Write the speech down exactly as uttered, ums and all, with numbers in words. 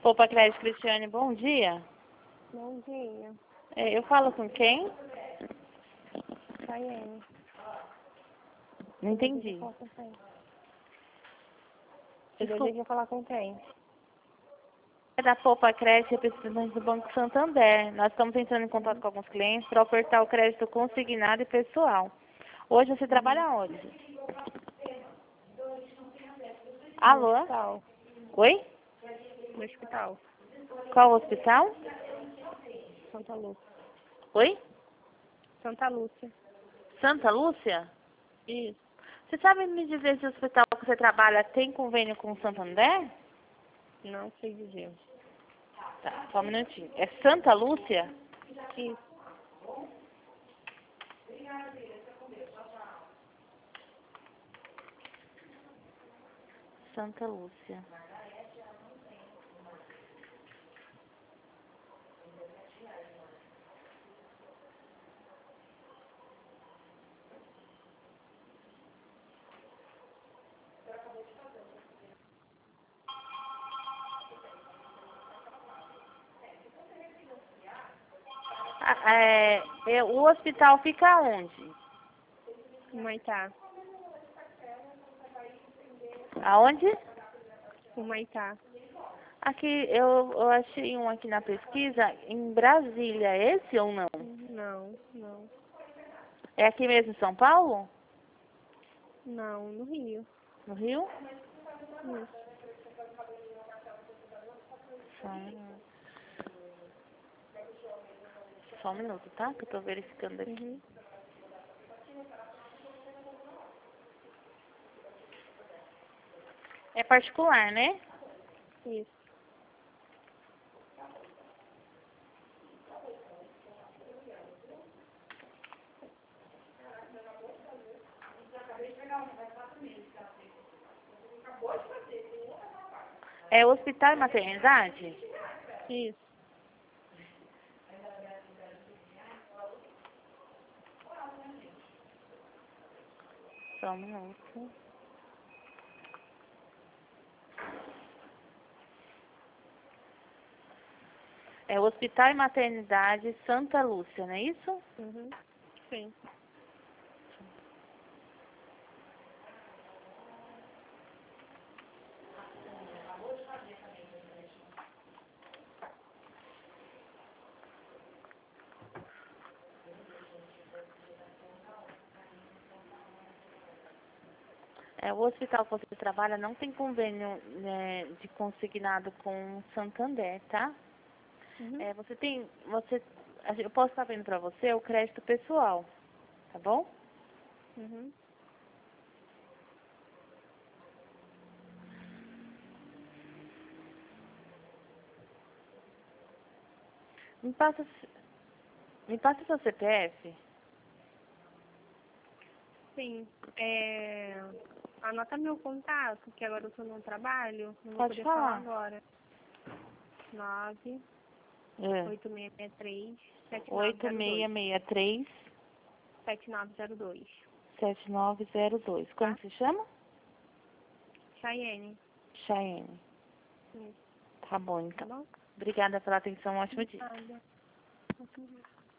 Poupa Crédito, Cristiane, bom dia. Bom dia. É, eu falo com quem? Chayenne. Não entendi. Você Desculpa. deseja falar com quem? É da Poupa Crédito, representante do Banco Santander. Nós estamos entrando em contato com alguns clientes para ofertar o crédito consignado e pessoal. Hoje você trabalha onde? Alô? No hospital. Oi? No hospital. Qual hospital? Santa Lúcia. Oi? Santa Lúcia. Santa Lúcia? Isso. Você sabe me dizer se o hospital que você trabalha tem convênio com o Santander? Não sei dizer. Tá, só um minutinho. É Santa Lúcia? Isso. Santa Lúcia. Ah, é, é, o hospital fica onde? Humaitá. Aonde? Humaitá. Aqui, eu, eu achei um aqui na pesquisa, em Brasília. É esse ou não? Não, não. É aqui mesmo em São Paulo? Não, no Rio. No Rio? Isso. Só um minuto. Só um minuto, tá? Que eu tô verificando aqui. Uhum. É particular, né? Isso. É hospital e maternidade? Isso. Só um minuto. É hospital e maternidade Santa Lúcia, não é isso? Uhum. Sim. É, o hospital que você trabalha não tem convênio, né, de consignado com o Santander, tá? Uhum. É, você tem, você, eu posso estar vendo para você o crédito pessoal, tá bom? Uhum. Me passa, me passa seu C P F. Sim. É... Anota meu contato, que agora eu tô no trabalho. Não vou Pode poder falar falar. agora. Nove É. oito seis seis três sete nove oito zero seis dois. seis três, sete nove zero dois. sete nove zero dois. Como Tá? se chama? Chayenne. Chayenne. Isso. Tá bom, Tá então. bom? Obrigada pela atenção. Um ótimo dia. Nada.